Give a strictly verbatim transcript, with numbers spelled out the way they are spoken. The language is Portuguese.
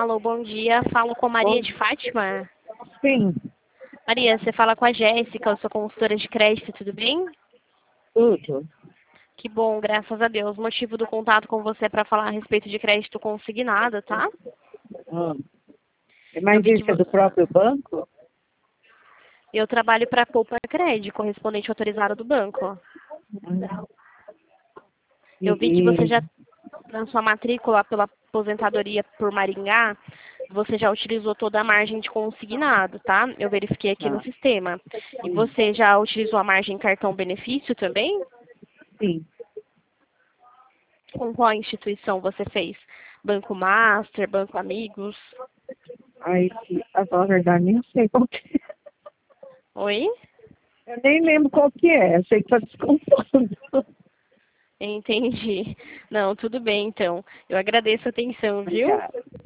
Alô, bom dia. Falo com Maria Bom, de Fátima. sim, Maria, você fala com a Jéssica, eu sou consultora de crédito, tudo bem? tudo. Que bom, graças a Deus. O motivo do contato com você é para falar a respeito de crédito consignado, tá? Hum. Eu Mas vi que isso é vo- do próprio banco? eu trabalho para a Poupa Crédito, correspondente autorizado do banco. Hum. Eu vi que E, você e- já, na sua matrícula pela aposentadoria por Maringá, você já utilizou toda a margem de consignado, tá? Eu verifiquei aqui no ah, sistema. E sim, você já utilizou a margem cartão benefício também? sim. Com qual instituição você fez? Banco Master, Banco Amigos? Aí, se- a falar a verdade, nem sei qual que é. Oi? Eu nem lembro qual que é, eu sei que está descontando. Entendi. Não, tudo bem então. Eu agradeço a atenção, viu? Obrigada.